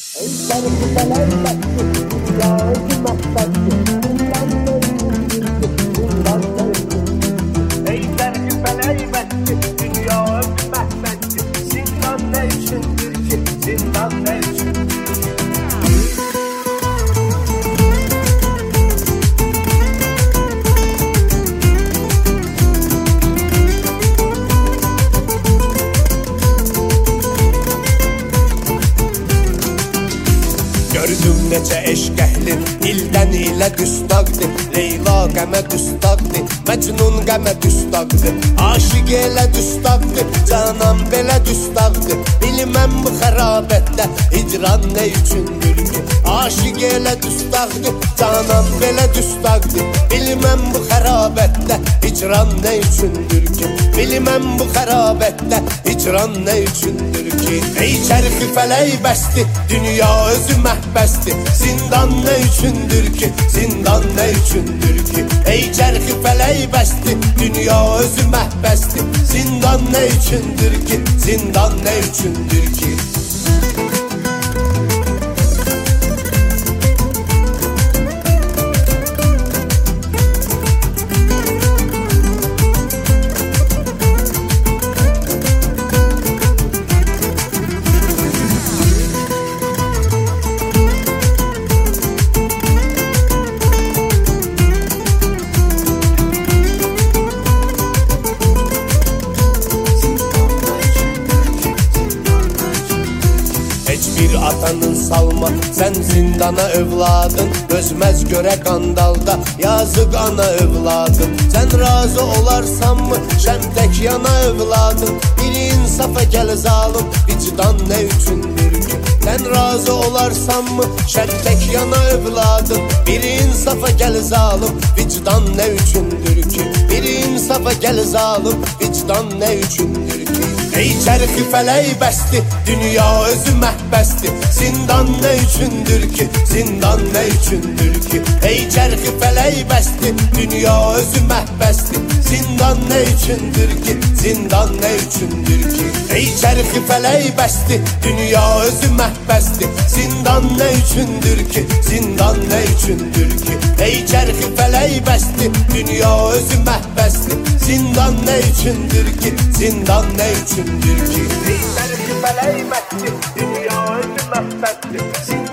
Gördüm necə eşq əhli dildən ilə düstaqdır. Leyla qəmə düstaqdır, Məcnun qəmə düstaqdır. Aşiq elə düstaqdır, canan belə düstaqdır. Bilməm bu xərabətdə hicran nə üçündür ki? Aşiq elə düstaqdır, canan belə düstaqdır. Bilməm bu xərabətdə hicran nə üçündür ki? Bilməm bu xərabətdə hicran nə üçündür ki? Ey çərxi fələk bəsti, dünya özü məhbəsti. Zindan nə üçündür ki? Zindan nə üçündür ki? Ey çərxi fələk bəsti, dünya özü məhbəsti. Zindan nə üçündür ki? Zindan nə üçündür ki? Bir atanın salma, sen zindana övladın. Özməz görə qandalda, yazıq ana övladın. Sen razı olarsan mı, şəmtək yana övladın. Bir insafa gəl zalım, vicdan nə üçündür ki? Sen razı olarsan mı, şəmtək yana övladın. Bir insafa gəl zalım, vicdan nə üçündür ki? Bir insafa gəl zalım, vicdan nə üçündür ki? Ey çərxi fələk bəsti, dünya özü məhbəsti. Zindan nə üçündür ki? Zindan nə üçündür ki? Ey çərxi fələk bəsti, dünya özü məhbəsti. Zindan nə üçündür ki? Zindan nə üçündür ki? Ey çərxi fələk bəsti, dünya özü məhbəsti. Zindan nə üçündür ki? Zindan nə üçündür ki? Ey çərxi fələk bəsti, dünya özü məhbəsti. Zindan nə üçündür ki? Zindan nə üçündür ki? Ey çərxi fələk bəsti, dünya özü məhbəsti.